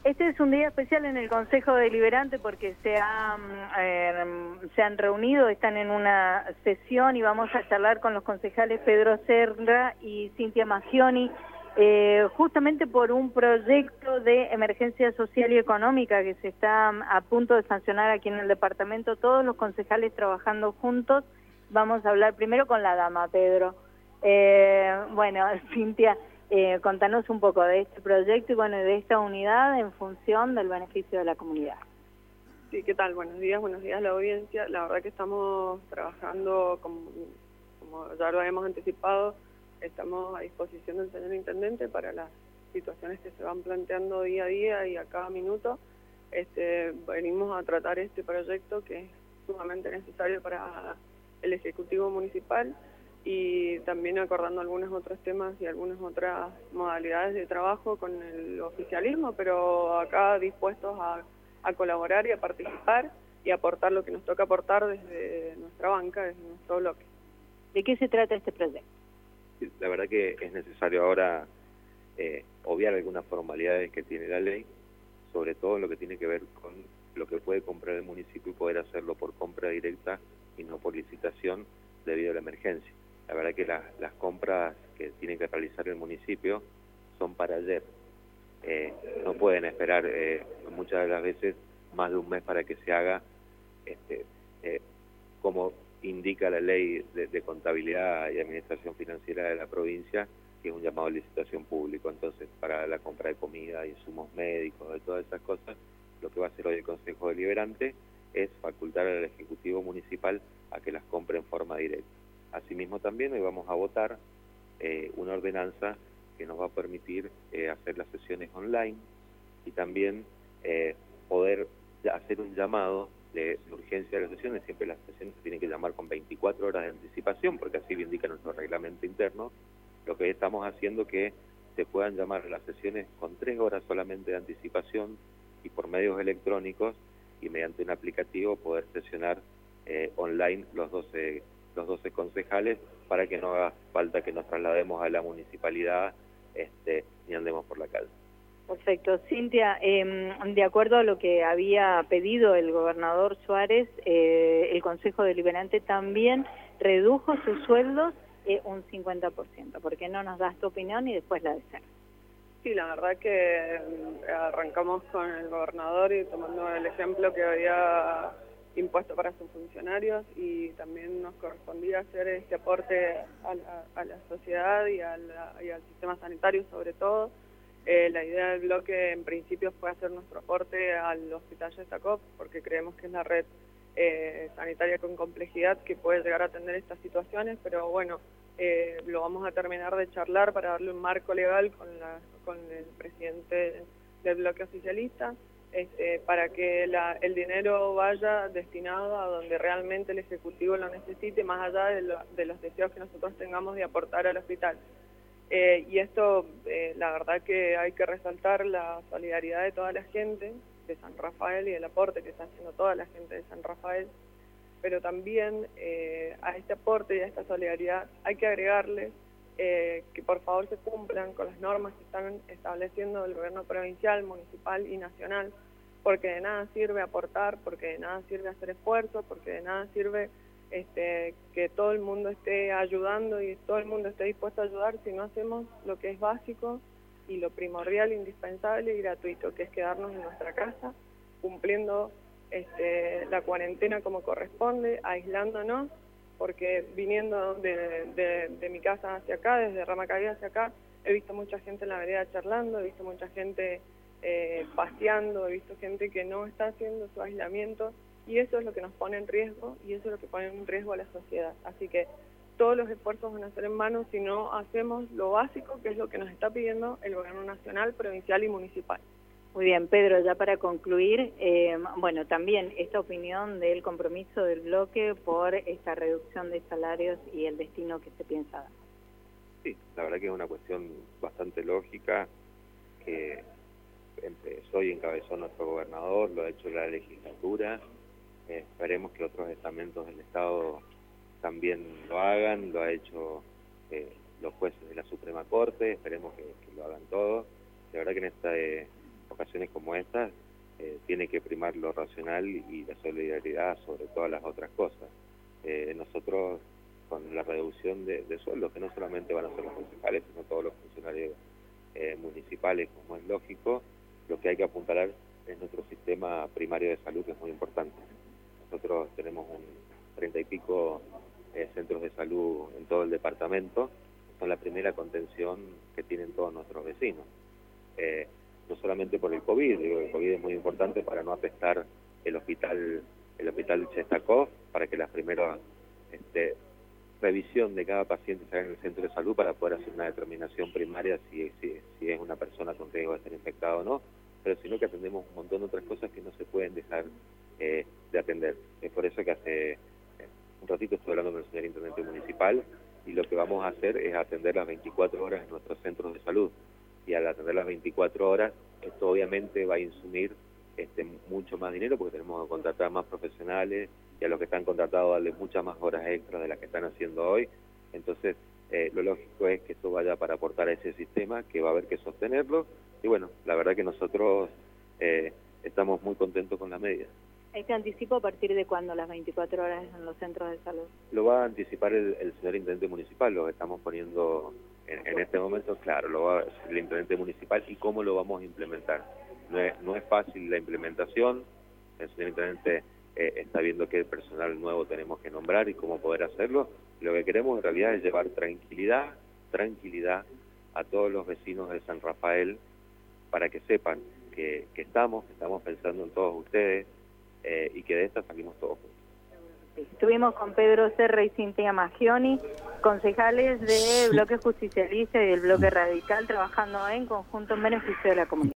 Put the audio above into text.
Este es un día especial en el Consejo Deliberante porque se han reunido, están en una sesión y vamos a charlar con los concejales Pedro Serra y Cintia Maggioni, justamente por un proyecto de emergencia social y económica que se está a punto de sancionar aquí en el departamento, todos los concejales trabajando juntos. Vamos a hablar primero con la dama, Pedro. Bueno, Cintia, contanos un poco de este proyecto y bueno, de esta unidad en función del beneficio de la comunidad. Sí, ¿qué tal? Buenos días a la audiencia. La verdad que estamos trabajando, como ya lo hemos anticipado, estamos a disposición del señor Intendente para las situaciones que se van planteando día a día y a cada minuto. Venimos a tratar este proyecto que es sumamente necesario para el Ejecutivo Municipal y también acordando algunos otros temas y algunas otras modalidades de trabajo con el oficialismo, pero acá dispuestos a colaborar y a participar y aportar lo que nos toca aportar desde nuestra banca, desde nuestro bloque. ¿De qué se trata este proyecto? La verdad que es necesario ahora obviar algunas formalidades que tiene la ley, sobre todo lo que tiene que ver con lo que puede comprar el municipio y poder hacerlo por compra directa y no por licitación debido a la emergencia. La verdad que las compras que tiene que realizar el municipio son para ayer. No pueden esperar muchas de las veces más de un mes para que se haga, como indica la ley de contabilidad y administración financiera de la provincia, que es un llamado a licitación público. Entonces, para la compra de comida y insumos médicos, de todas esas cosas, lo que va a hacer hoy el Consejo Deliberante es facultar al Ejecutivo Municipal a que las compre en forma directa. Asimismo, también hoy vamos a votar una ordenanza que nos va a permitir hacer las sesiones online y también poder hacer un llamado de urgencia de las sesiones. Siempre las sesiones se tienen que llamar con 24 horas de anticipación, porque así lo indica nuestro reglamento interno. Lo que estamos haciendo es que se puedan llamar las sesiones con 3 horas solamente de anticipación y por medios electrónicos y mediante un aplicativo poder sesionar online los 12 concejales para que no haga falta que nos traslademos a la municipalidad ni andemos por la calle. Perfecto. Cintia, de acuerdo a lo que había pedido el gobernador Suárez, el Consejo Deliberante también redujo sus sueldos un 50%. ¿Por qué no nos das tu opinión y después la de Serra? Sí, la verdad que arrancamos con el gobernador y tomando el ejemplo que había impuesto para sus funcionarios y también nos correspondía hacer este aporte a la sociedad y al sistema sanitario sobre todo. La idea del bloque en principio fue hacer nuestro aporte al Hospital Yestacov porque creemos que es la red sanitaria con complejidad que puede llegar a atender estas situaciones, pero bueno, lo vamos a terminar de charlar para darle un marco legal con el presidente del bloque oficialista, para que el dinero vaya destinado a donde realmente el Ejecutivo lo necesite, más allá de los deseos que nosotros tengamos de aportar al hospital. Y esto, la verdad que hay que resaltar la solidaridad de toda la gente de San Rafael y el aporte que está haciendo toda la gente de San Rafael, pero también a este aporte y a esta solidaridad hay que agregarle que por favor se cumplan con las normas que están estableciendo el gobierno provincial, municipal y nacional, porque de nada sirve aportar, porque de nada sirve hacer esfuerzos, porque de nada sirve que todo el mundo esté ayudando y todo el mundo esté dispuesto a ayudar si no hacemos lo que es básico y lo primordial, indispensable y gratuito, que es quedarnos en nuestra casa, cumpliendo la cuarentena como corresponde, aislándonos, porque viniendo de mi casa hacia acá, desde Ramacabía hacia acá, he visto mucha gente en la vereda charlando, he visto mucha gente paseando, he visto gente que no está haciendo su aislamiento, y eso es lo que nos pone en riesgo, y eso es lo que pone en riesgo a la sociedad. Así que todos los esfuerzos van a ser en vano si no hacemos lo básico, que es lo que nos está pidiendo el gobierno nacional, provincial y municipal. Muy bien, Pedro, ya para concluir, bueno, también esta opinión del compromiso del bloque por esta reducción de salarios y el destino que se piensa dar. Sí, la verdad que es una cuestión bastante lógica, que empezó y encabezó nuestro gobernador, lo ha hecho la legislatura, esperemos que otros estamentos del Estado también lo hagan, lo ha hecho los jueces de la Suprema Corte, esperemos que lo hagan todos. La verdad que en esta ocasiones como estas tiene que primar lo racional y la solidaridad sobre todas las otras cosas. Nosotros, con la reducción de sueldos, que no solamente van a ser los concejales, sino todos los funcionarios municipales, como es lógico, lo que hay que apuntalar es nuestro sistema primario de salud, que es muy importante. Nosotros tenemos 30 y pico centros de salud en todo el departamento, son la primera contención que tienen todos nuestros vecinos. No solamente por el COVID, digo, el COVID es muy importante para no apestar el hospital Chestakov, para que la primera revisión de cada paciente se haga en el centro de salud para poder hacer una determinación primaria si es una persona con riesgo de estar infectada o no, pero sino que atendemos un montón de otras cosas que no se pueden dejar de atender. Es por eso que hace un ratito estuve hablando con el señor intendente municipal y lo que vamos a hacer es atender las 24 horas en nuestros centros de salud. Y al atender las 24 horas, esto obviamente va a insumir mucho más dinero porque tenemos que contratar más profesionales y a los que están contratados darle muchas más horas extras de las que están haciendo hoy. Entonces, lo lógico es que esto vaya para aportar a ese sistema, que va a haber que sostenerlo. Y bueno, la verdad que nosotros estamos muy contentos con la medida. ¿Este anticipo a partir de cuándo las 24 horas en los centros de salud? Lo va a anticipar el señor intendente municipal, lo estamos poniendo en este momento, claro, lo va a hacer el intendente municipal y cómo lo vamos a implementar. No es fácil la implementación, el señor intendente está viendo qué personal nuevo tenemos que nombrar y cómo poder hacerlo. Lo que queremos en realidad es llevar tranquilidad a todos los vecinos de San Rafael para que sepan que estamos pensando en todos ustedes y que de esta salimos todos juntos. Estuvimos con Pedro Serra y Cintia Maggioni, concejales del Bloque Justicialista y del Bloque Radical, trabajando en conjunto en beneficio de la comunidad.